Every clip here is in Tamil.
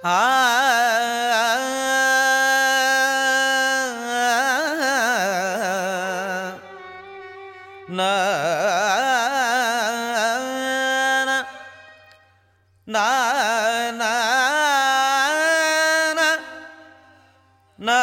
ஆ ந ந ந ந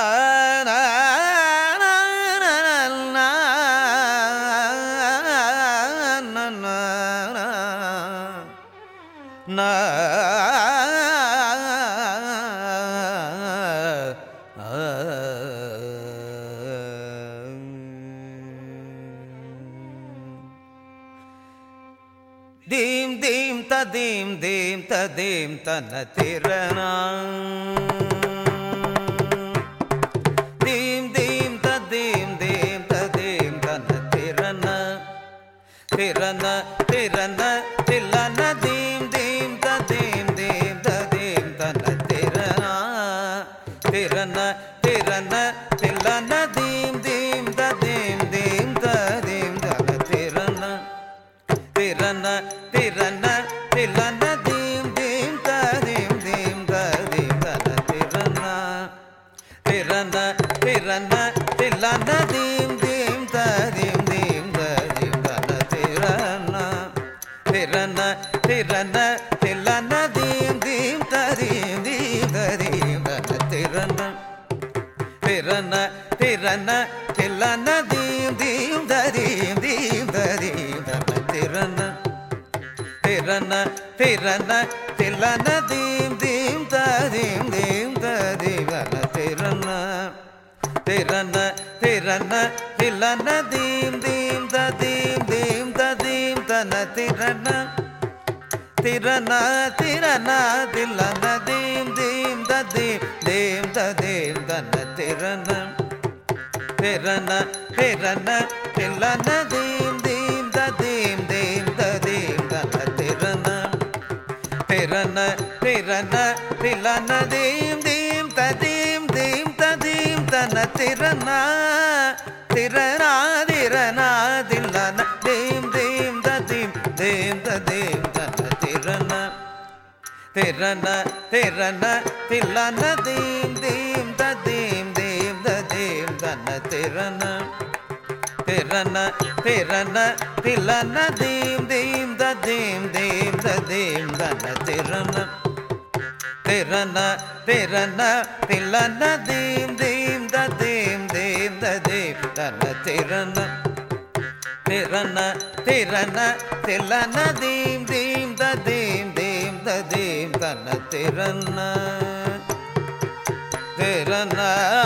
தீம் தீம் ததீம் தீம் ததீம் தன திரணா தீம் தீம் ததீம் தீம் ததீம் தன திரண திரண திரண தில்லன தீம் தீம் ததீம் தீம் ததீம் தன திரணா திரண திரண தில்லன தீம் தீம் ததீம் தீம் ததீம் தன திரண திரண திரண தில்லன தீம் தீம் ததீம் தீம் ததீம் தன திரண திரண திரண தில்லன தீம் தீம் ததீம் தீம் ததீம் தன திரண திரண திரண தில்லன தீம் தீம் ததீம் தீம் ததீம் தன திரண திரண திரண தில்லன தீம் தீம் ததீம் தீம் ததீம் தன திரண திரண திரண தில்லன தீம் தீம் ததீம் தீம் ததீம் தன திரண திரண திரண தில்லன தீம் தீம் ததீம் தீம் ததீம் தன திரண திரண திரண தில்லன தீம் தீம் ததீம் தீம் ததீம் தன திரண திரண திரண தில்லன தீம் தீம் ததீம் தீம் ததீம் தன திரண திரண திரண தில்லன தீம் தீம் ததீம் தீம் ததீம் தன திரண திரண திரண தில்லன தீம் தீம் ததீம் தீம் ததீம் தன திரண திரண திரண தில்லன தீம் தீம் ததீம் தீம் ததீம் தன திரண திரண திரண தில்லன தீம் தீம் ததீம் தீம் ததீம் தன திரண திரண திரண தில்லன தீம் தீம் ததீம் தீம் ததீம் தன திரண திரண திரண தில்லன தீம் தீம் ததீம் தீம் ததீம் தன திரண திரண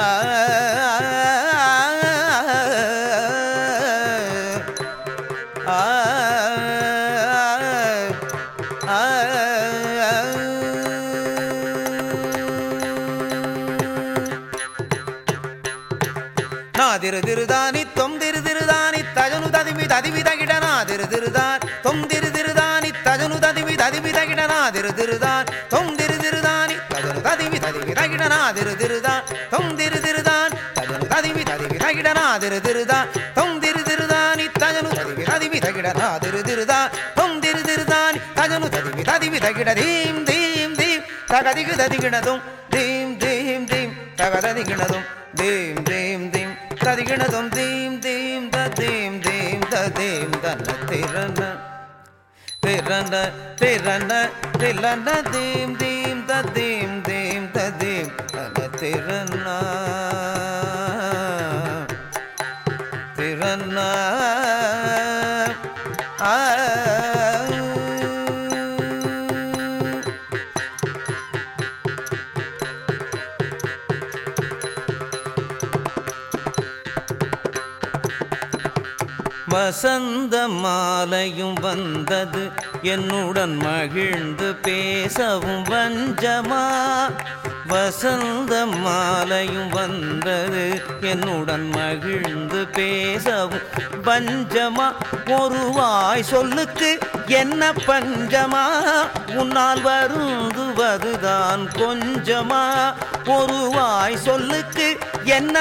நாதிரு திருதானி தொம் திரு திருதானி தஜனு ததிமி ததிமி தகிடனா திரு திருதான் தொம் திரு திருதானி தஜனு ததிமி ததிமி தகிடனா திரு திருதான் தொம் திரு திருதானி தஜனு ததிமி ததிமி தகிடனா திரு திருதான் தொம் திரு திருதான் தஜனு ததிமி ததிமி தகிடனா திரு திருதான் தொம் திரு திருதானி தஜனு ததிமி ததிமி தகிடனா திரு திருதான் தொம் திரு திருதானி தஜனு ததிமி ததிமி தகிட தீம் தீம் தீம் தகதிகு ததிகிணதும் தீம் தீம் தீம் தகததிகிணதும் தீம் தீம் தீம் ததிகிணதும் தீம் தீம் ததீம் தீம் ததீம் தன திரண திரண திரண தில்லன தீம் தீம் ததீம் தீம் ததீம் தன திரண திரண வசந்த மாலையும் வந்தது என்னுடன் மகிழ்ந்து பேசவும் வஞ்சமா வசந்த மாலையும் வந்தது என்னுடன் மகிழ்ந்து பேசவும் பஞ்சமா ஒரு வாய் சொல்லுக்கு என்ன பஞ்சமா உன்னால் வருந்துவதுதான் கொஞ்சமா ஒரு வாய் சொல்லுக்கு என்ன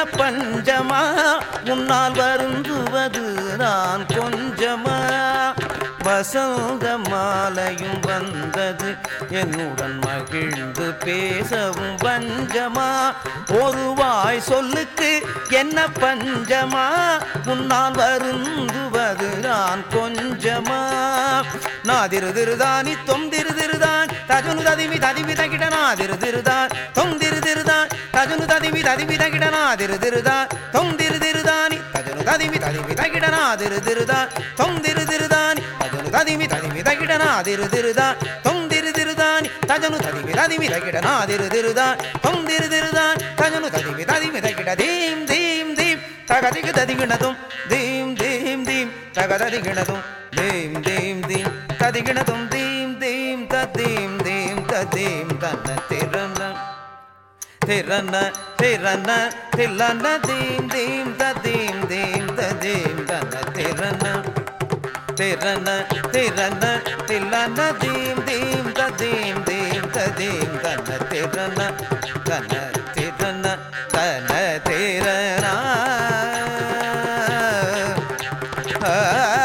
பஞ்சமா உன்னால் வருந்துவது நான் கொஞ்சமா வசந்த மாலையும் வந்தது என்னுடன் மகிழ்ந்து பேசவும் பஞ்சமா ஒரு வாய் சொல்லுக்கு என்ன பஞ்சமா உன்னால் வருந்துவது நான் கொஞ்சமா நாதிருதிருதானி தொந்திருதிருதான் தஜனு ததிமி ததிமி தகிட நாதிருதிருதான் தொந்திருதிருதான் தஜனு ததிமி ததிமி தகிட நாதிருதிருதான் தொந்திருதிருதானி தஜனு ததிமி ததிமி தகிட நாதிருதிருதான் தொந்திருதிருதானி தஜனு ததிமி ததிமி தகிட நாதிருதிருதான் தொந்திருதிருதானி தஜனு ததிமி ததிமி தகிட நாதிருதிருதான் தொந்திருதிருதான் தஜனு ததிமி ததிமி தகிட தீம் தீம் தீம் தகதிக ததிகிணதும் தீம் தீம் தீம் தகததிகிணதும் தீம் தீம் தீம் ததிகிணதும் தீம் தீம் ததீம் தீம் ததீம் தன்ன திறன திறன திறன தில்லன தீம் தீம் ததீம் தீம் ததீம் தன்ன திறன திறன திறன தில்லன தீம் தீம் ததீம் தீம் ததீம் தன்ன திறன தன திறன தன திறன